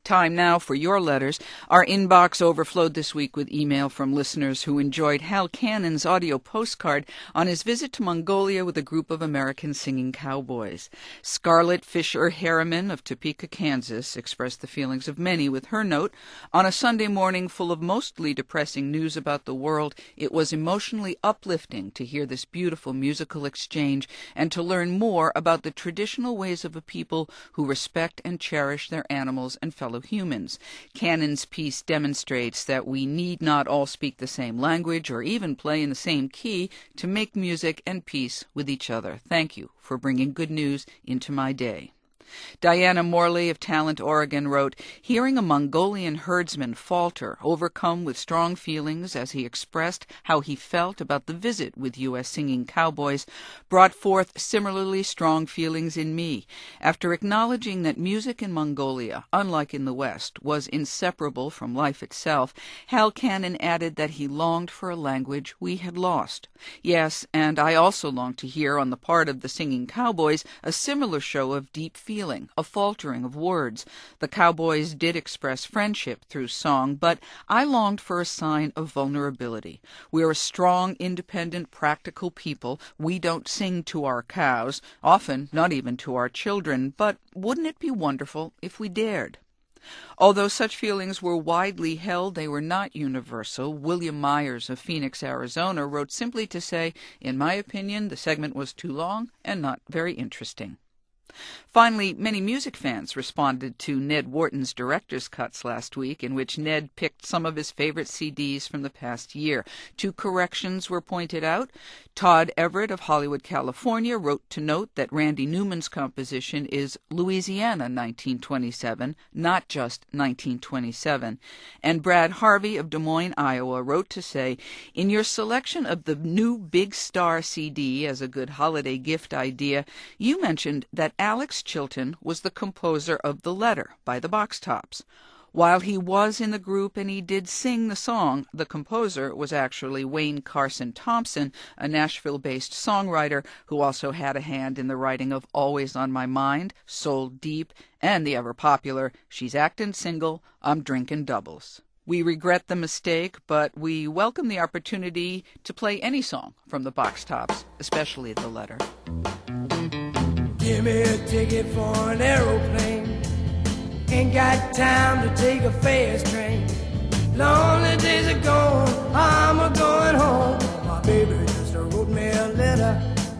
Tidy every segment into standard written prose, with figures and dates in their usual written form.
Time now for your letters. Our inbox overflowed this week with email from listeners who enjoyed Hal Cannon's audio postcard on his visit to Mongolia with a group of American singing cowboys. Scarlett Fisher Harriman of Topeka, Kansas, expressed the feelings of many with her note, "On a Sunday morning full of mostly depressing news about the world, it was emotionally uplifting to hear this beautiful musical exchange and to learn more about the traditional ways of a people who respect and cherish their animals and fellow humans. Cannon's piece demonstrates that we need not all speak the same language or even play in the same key to make music and peace with each other. Thank you for bringing good news into my day." Diana Morley of Talent, Oregon wrote, "Hearing a Mongolian herdsman falter, overcome with strong feelings as he expressed how he felt about the visit with U.S. singing cowboys, brought forth similarly strong feelings in me. After acknowledging that music in Mongolia, unlike in the West, was inseparable from life itself, Hal Cannon added that he longed for a language we had lost. Yes, and I also longed to hear on the part of the singing cowboys a similar show of deep feeling, a faltering of words. The cowboys did express friendship through song, but I longed for a sign of vulnerability. We're a strong, independent, practical people. We don't sing to our cows, often not even to our children, but wouldn't it be wonderful if we dared?" Although such feelings were widely held, they were not universal. William Myers of Phoenix, Arizona, wrote simply to say, "In my opinion, the segment was too long and not very interesting." Finally, many music fans responded to Ned Wharton's Director's Cuts last week, in which Ned picked some of his favorite CDs from the past year. 2 corrections were pointed out. Todd Everett of Hollywood, California, wrote to note that Randy Newman's composition is Louisiana 1927, not just 1927. And Brad Harvey of Des Moines, Iowa, wrote to say, "In your selection of the new Big Star CD as a good holiday gift idea, you mentioned that Alex Chilton was the composer of The Letter by the Box Tops. While he was in the group and he did sing the song, the composer was actually Wayne Carson Thompson, a Nashville-based songwriter who also had a hand in the writing of Always on My Mind, Soul Deep, and the ever-popular She's Actin' Single, I'm Drinkin' Doubles. We regret the mistake, but we welcome the opportunity to play any song from the Box Tops, especially The Letter." Give me a ticket for an aeroplane. Ain't got time to take a fast train. Lonely days are gone, I'm a-going home. My baby just wrote me a letter.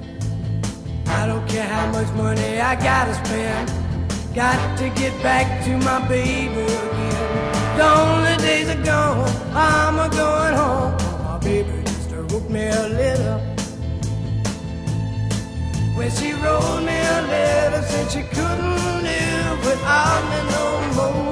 I don't care how much money I gotta spend. Got to get back to my baby again. Lonely days are gone, I'm a-going home. My baby just wrote me a letter. When she wrote me a letter, said she couldn't live without me no more.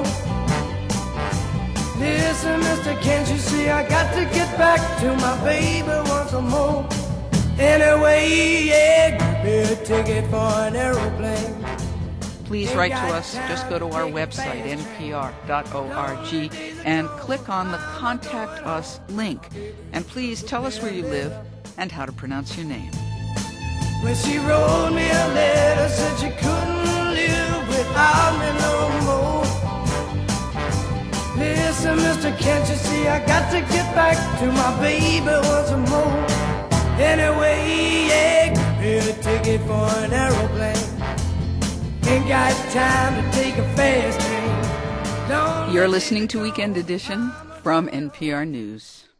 Listen, mister, can't you see I got to get back to my baby once more. Anyway, yeah, give me a ticket for an aeroplane. Please write to us. Just go to our website, npr.org, and click on the Contact Us link. And please tell us where you live and how to pronounce your name. When she wrote me a letter, said she couldn't live without me no more. Listen, mister, can't you see I got to get back to my baby once more. Anyway, yeah, give me a ticket for an aeroplane. Ain't got time to take a fast train. You're listening to Weekend Edition from NPR News.